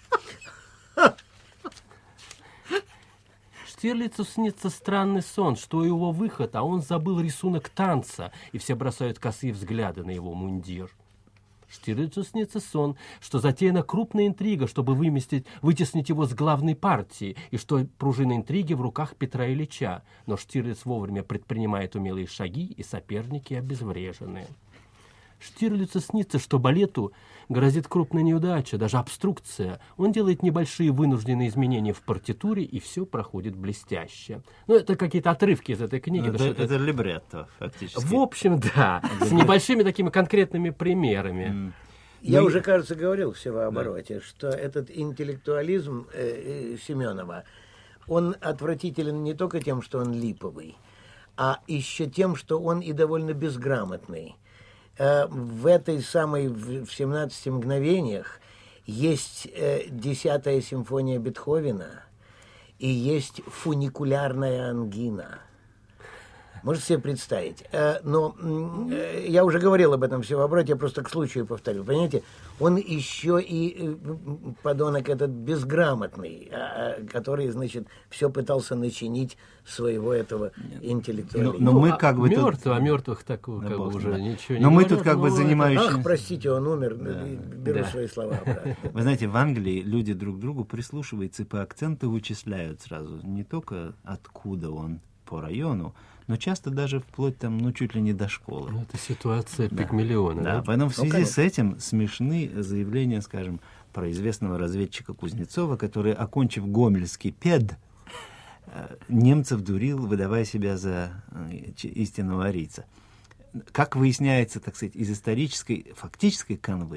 Штирлицу снится странный сон, что его выход, а он забыл рисунок танца, и все бросают косые взгляды на его мундир. Штирлицу снится сон, что затеяна крупная интрига, чтобы выместить, вытеснить его с главной партии, и что пружина интриги в руках Петра Ильича. Но Штирлиц вовремя предпринимает умелые шаги, и соперники обезврежены. Штирлицу снится, что балету грозит крупная неудача, даже обструкция. Он делает небольшие вынужденные изменения в партитуре, и все проходит блестяще. Ну, это какие-то отрывки из этой книги. Это, это, это либретто, фактически. В общем, да, с небольшими такими конкретными примерами. Я Ну, уже, кажется, говорил в «Севообороте», да, что этот интеллектуализм э, э, Семенова, он отвратителен не только тем, что он липовый, а еще тем, что он и довольно безграмотный. В этой самой, в семнадцати мгновениях есть десятая симфония Бетховена и есть фуникулярная ангина. Можете себе представить? Но я уже говорил об этом в «Севообороте», я просто к случаю повторю. Понимаете, он еще и подонок этот безграмотный, который, значит, все пытался начинить своего этого интеллектуализма. Но, но мы как бы мертв, тут... а мертвых такого как бы уже да. ничего не Но мы говорят, тут как бы но занимающиеся... Ах, простите, он умер, Да. беру Да. свои слова обратно. Вы знаете, в Англии люди друг к другу прислушиваются и по акценту вычисляют сразу не только откуда он по району, но часто даже вплоть там, ну, чуть ли не до школы. Ну, это ситуация Пигмалиона. Да, Да? поэтому в связи конечно. с этим смешны заявления, скажем, про известного разведчика Кузнецова, который, окончив гомельский пед, э, немцев дурил, выдавая себя за э, ч- истинного арийца. Как выясняется, так сказать, из исторической, фактической канвы,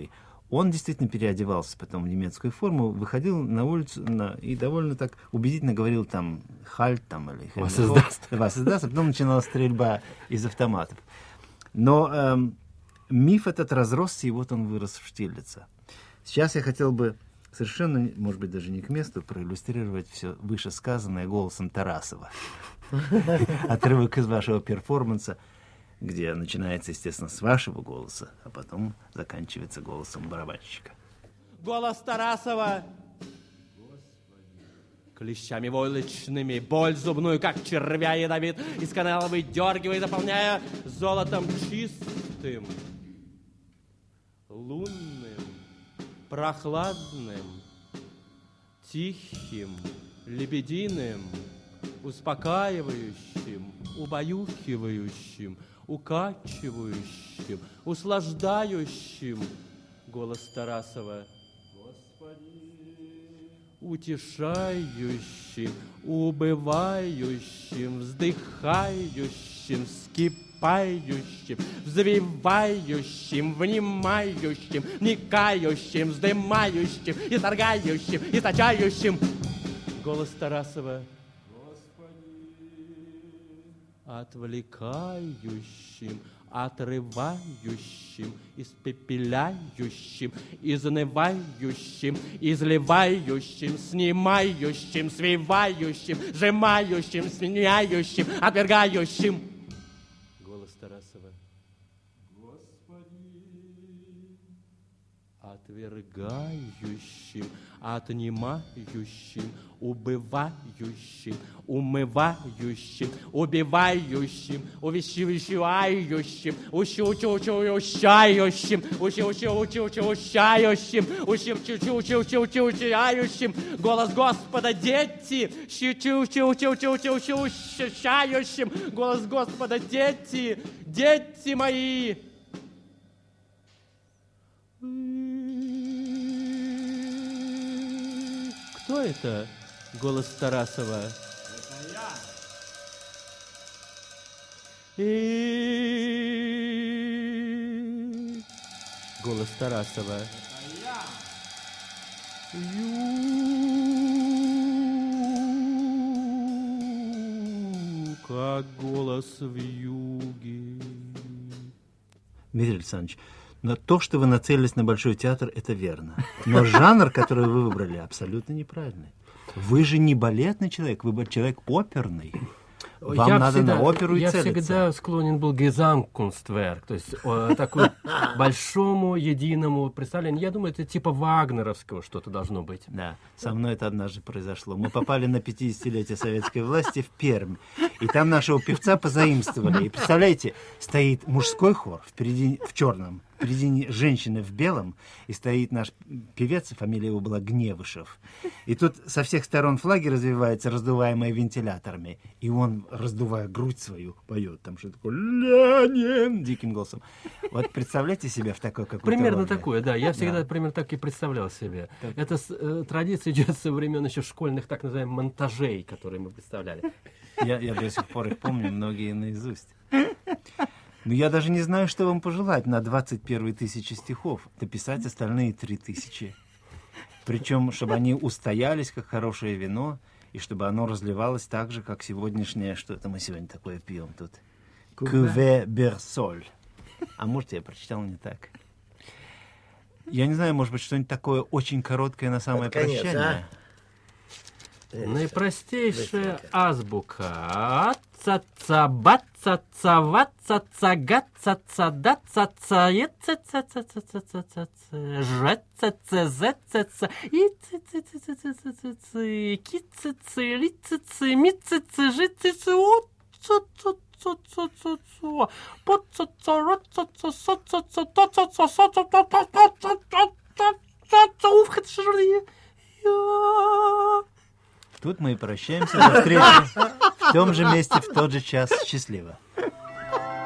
Он действительно переодевался потом в немецкую форму, выходил на улицу на, и довольно так убедительно говорил там «хальт» там, или «Вас издаст». «Вас издаст», а потом начиналась стрельба из автоматов. Но эм, миф этот разросся, и вот он вырос в Штирлица. Сейчас я хотел бы совершенно, может быть, даже не к месту, проиллюстрировать все вышесказанное голосом Тарасова. Отрывок из вашего перформанса, где начинается, естественно, с вашего голоса, а потом заканчивается голосом барабанщика. Голос Тарасова. Клещами войлочными, боль зубную, как червя ядовит, из канала выдергивая, заполняя золотом чистым, лунным, прохладным, тихим, лебединым, успокаивающим, убаюхивающим, укачивающим, услаждающим. Голос Тарасова. Утешающим, убывающим, вздыхающим, скипающим, взвивающим, внимающим, вникающим, вздымающим, исторгающим, источающим. Голос Тарасова. Отвлекающим, отрывающим, испепеляющим, изнывающим, изливающим, снимающим, свивающим, сжимающим, сменяющим, отвергающим. Голос Тарасова. Отвергающим, отнимающим, убывающим, умывающим, убивающим, увещевающим, ущущущущущающим, ущущущущущающим, ущущущущущущающим. Голос Господа, дети, щущущущущущающим. Голос Господа, дети, дети мои. Кто это? Голос Тарасова. Это я. И... Голос Тарасова. Это я. Ю... Как голос в юге. Дмитрий Александрович, но то, что вы нацелились на Большой театр, это верно. Но жанр, который вы выбрали, абсолютно неправильный. Вы же не балетный человек, вы человек оперный. Вам я надо всегда, на оперу и я целиться. Я всегда склонен был к Gesamtkunstwerk, то есть э, такой большому, единому представлению. Я думаю, это типа вагнеровского что-то должно быть. Да, со мной это однажды произошло. Мы попали на пятидесятилетие советской власти в Пермь, и там нашего певца позаимствовали. И представляете, стоит мужской хор впереди, в черном, впереди женщины в белом, и стоит наш певец, фамилия его была Гневышев. И тут со всех сторон флаги развиваются, раздуваемые вентиляторами. И он, раздувая грудь свою, поет там что-то такое «Ленин» диким голосом. Вот представляете себя в такой какой-то Примерно роли? такое, да. Я всегда Да. примерно так и представлял себе. Так. Эта э, традиция идет со времен еще школьных так называемых монтажей, которые мы представляли. Я, я до сих пор их помню, многие наизусть. Но я даже не знаю, что вам пожелать на двадцать первые тысячи стихов. Дописать остальные три тысячи. Причем, чтобы они устоялись, как хорошее вино, и чтобы оно разливалось так же, как сегодняшнее, что это мы сегодня такое пьем тут. Куве берсоль. А может, я прочитал не так. Я не знаю, может быть, что-нибудь такое очень короткое на самое Под конец, прощание. Наипростейшая азбука. Ца-ца, ба-ца-ца, ва-ца-ца, га-ца-ца, да-ца-ца, е-ца-ца-ца-ца-ца-ца-ца, ж-ца-ца, з-ца-ца, и-ца-ца-ца-ца-ца-ца, ки-ца-ца, ли-ца-ца, ми-ца-ца, жи-ца-ца, о-ца-ца-ца-ца-ца-ца, по-ца-ца, ра-ца-ца, са-ца-ца, та-ца-ца, са-ца-ца-ца-ца-ца-ца, ух, это же я... Тут мы и прощаемся. До встречи в том же месте, в тот же час. Счастливо.